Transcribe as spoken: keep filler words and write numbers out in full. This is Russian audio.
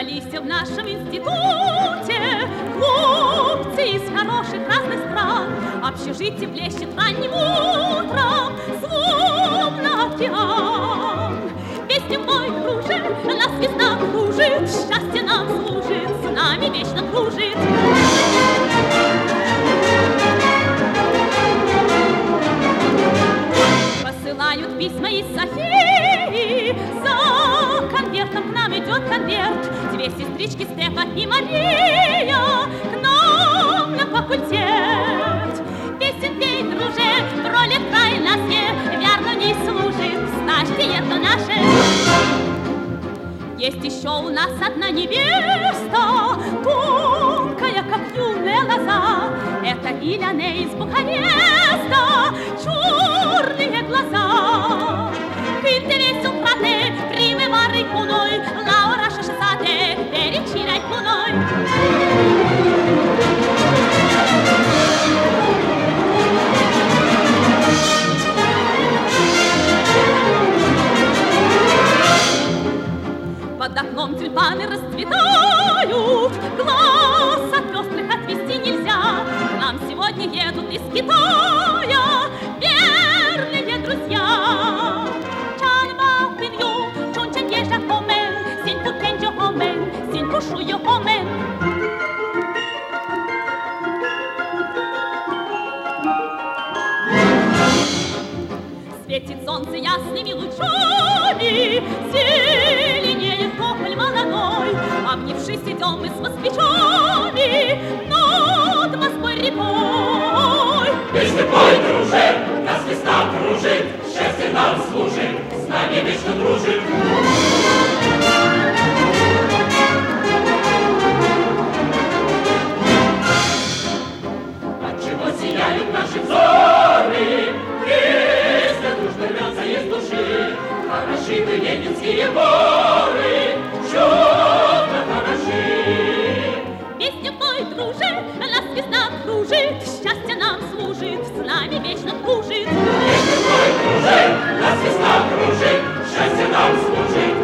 Собрались в нашем институте хлопцы из хороших разных стран. Общежитие блещет ранним утром, словно океан. Песню мой кружит, нас весна кружит, счастье нам служит, с нами вечно кружит. Посылают письма из Софии, за конвертом к нам идет конверт. Две сестрички Стефа и Мария к нам на факультет. Песен пей, друже, пролетай нас не, верно не служит, счастье это наше. Есть еще у нас одна невеста, тонкая, как юная лоза. Это Иляне из Бухареста, черные глаза. К интересу фрате, примеварый куной, Лаура шашесате, перечирай куной. Под окном тюльпаны расцветают, глаз от пестрых отвести нельзя. К нам сегодня едут из Китая верные друзья. Чанма пинью, чунчен ежа хомен, синь путенджо хомен, синь пушую хомен. Светит солнце ясными лучами, зеленеет тополь молодой. Обнявшись, идем мы с москвичами над Москвой рекой. Вечно пой, друже, нас весна кружит, счастье нам служит, с нами вечно дружит. Отчего сияют наши взоры, песня дружно рвется из души. Хороши вы, ленинские горы, чудно хороши. Песню пой, друже, нас весна кружит, счастье нам служит, с нами вечно кружит. Песню пой, друже, нас весна кружит, счастье нам служит,